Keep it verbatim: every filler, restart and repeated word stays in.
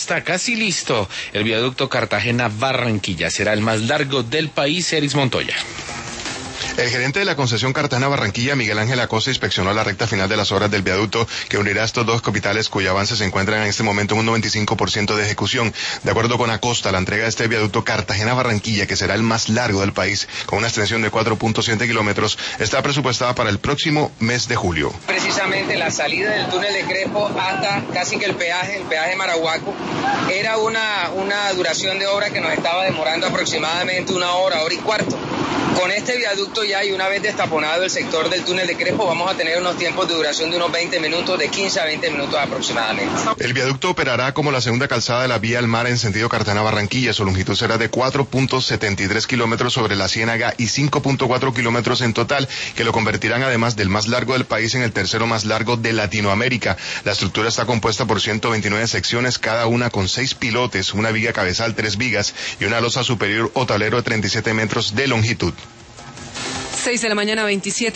está casi listo. El viaducto Cartagena-Barranquilla será el más largo del país. Eris Montoya. El gerente de la concesión Cartagena-Barranquilla, Miguel Ángel Acosta, inspeccionó la recta final de las obras del viaducto que unirá estos dos capitales, cuyo avance se encuentra en este momento en un noventa y cinco por ciento de ejecución. De acuerdo con Acosta, la entrega de este viaducto Cartagena-Barranquilla, que será el más largo del país, con una extensión de cuatro punto siete kilómetros, está presupuestada para el próximo mes de julio. Precisamente la salida del túnel de Crespo hasta casi que el peaje, el peaje Marahuaco, era una, una duración de obra que nos estaba demorando aproximadamente una hora, hora y cuarto. Con este viaducto ya y una vez destaponado el sector del túnel de Crespo, vamos a tener unos tiempos de duración de unos veinte minutos, de quince a veinte minutos aproximadamente. El viaducto operará como la segunda calzada de la vía al mar en sentido Cartagena-Barranquilla. Su longitud será de cuatro punto setenta y tres kilómetros sobre la Ciénaga y cinco punto cuatro kilómetros en total, que lo convertirán además del más largo del país en el tercero más largo de Latinoamérica. La estructura está compuesta por ciento veintinueve secciones, cada una con seis pilotes, una viga cabezal, tres vigas y una losa superior o tablero de treinta y siete metros de longitud. seis de la mañana, veintisiete